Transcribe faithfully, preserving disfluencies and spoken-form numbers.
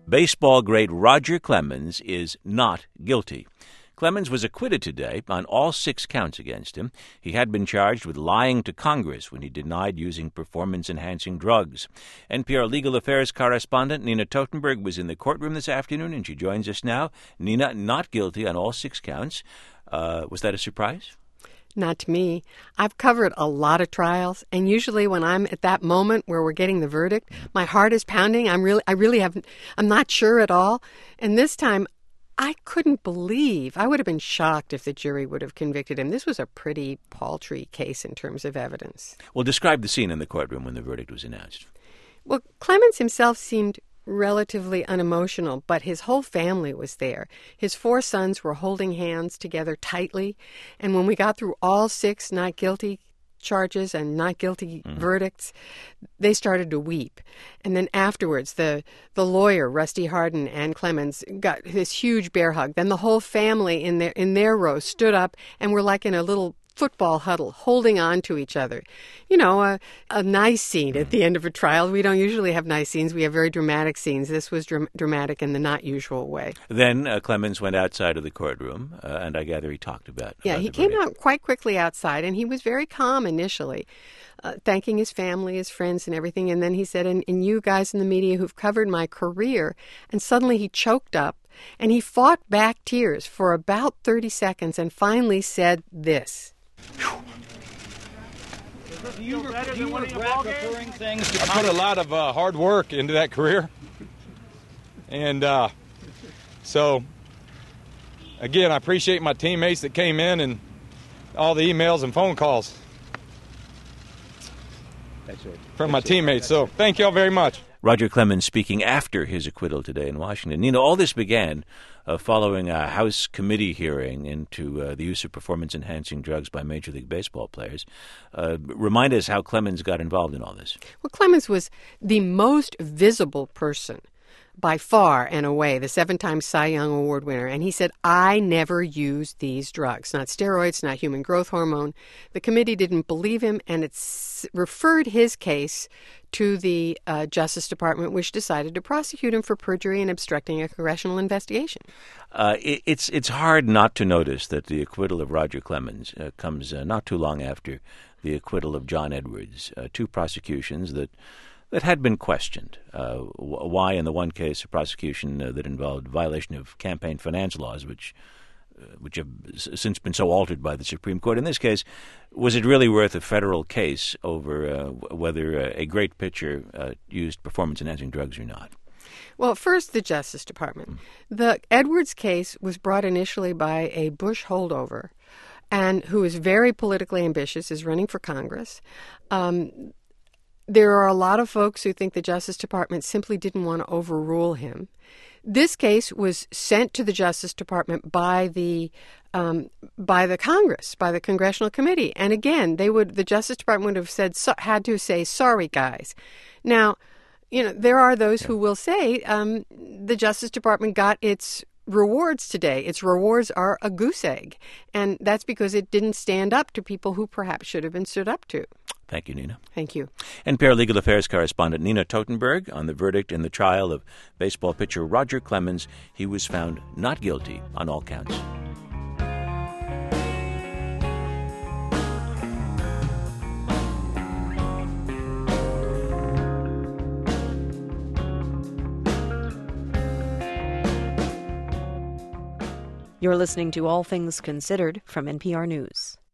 Baseball great Roger Clemens is not guilty. Clemens was acquitted today on all six counts against him. He had been charged with lying to Congress when he denied using performance-enhancing drugs. N P R legal affairs correspondent Nina Totenberg was in the courtroom this afternoon, and she joins us now. Nina, not guilty on all six counts. Uh, was that a surprise? Not to me. I've covered a lot of trials, and usually when I'm at that moment where we're getting the verdict, my heart is pounding. I'm really, I really have, I'm not sure at all. And this time, I couldn't believe, I would have been shocked if the jury would have convicted him. This was a pretty paltry case in terms of evidence. Well, describe the scene in the courtroom when the verdict was announced. Well, Clemens himself seemed relatively unemotional, but his whole family was there. His four sons were holding hands together tightly, and when we got through all six not guilty charges and not guilty mm. verdicts, they started to weep. And then afterwards, the the lawyer, Rusty Hardin, and Clemens got this huge bear hug. Then the whole family in their in their row stood up and were like in a little football huddle, holding on to each other. You know, a, a nice scene at the end of a trial. We don't usually have nice scenes. We have very dramatic scenes. This was dram- dramatic in the not usual way. Then uh, Clemens went outside of the courtroom, uh, and I gather he talked about Yeah, about he the came verdict. out quite quickly outside, and he was very calm initially, uh, thanking his family, his friends, and everything. And then he said, and, and you guys in the media who've covered my career, and suddenly he choked up, and he fought back tears for about thirty seconds and finally said this. Do you, do you regret referring things to I put a lot of uh, hard work into that career. And uh, so, again, I appreciate my teammates that came in and all the emails and phone calls That's it. from That's my it. teammates. So thank you all very much. Roger Clemens speaking after his acquittal today in Washington. You know, all this began uh, following a House committee hearing into uh, the use of performance-enhancing drugs by Major League Baseball players. Uh, remind us how Clemens got involved in all this. Well, Clemens was the most visible person by far and away, the seven-time Cy Young Award winner. And he said, I never used these drugs, not steroids, not human growth hormone. The committee didn't believe him, and it s- referred his case to the uh, Justice Department, which decided to prosecute him for perjury and obstructing a congressional investigation. Uh, it, it's it's hard not to notice that the acquittal of Roger Clemens uh, comes uh, not too long after the acquittal of John Edwards, uh, two prosecutions that that had been questioned. Uh, why, in the one case, a prosecution uh, that involved violation of campaign finance laws, which uh, which have s- since been so altered by the Supreme Court. In this case, was it really worth a federal case over uh, whether uh, a great pitcher uh, used performance-enhancing drugs or not? Well, first, the Justice Department. Mm. The Edwards case was brought initially by a Bush holdover, and who is very politically ambitious, is running for Congress. Um, There are a lot of folks who think the Justice Department simply didn't want to overrule him. This case was sent to the Justice Department by the um, by the Congress, by the Congressional Committee, and again, they would the Justice Department would have said so, had to say, "Sorry, guys." Now, you know, there are those who will say um, the Justice Department got its rewards today. Its rewards are a goose egg, and that's because it didn't stand up to people who perhaps should have been stood up to. Thank you, Nina. Thank you. N P R legal affairs correspondent Nina Totenberg on the verdict in the trial of baseball pitcher Roger Clemens. He was found not guilty on all counts. You're listening to All Things Considered from N P R News.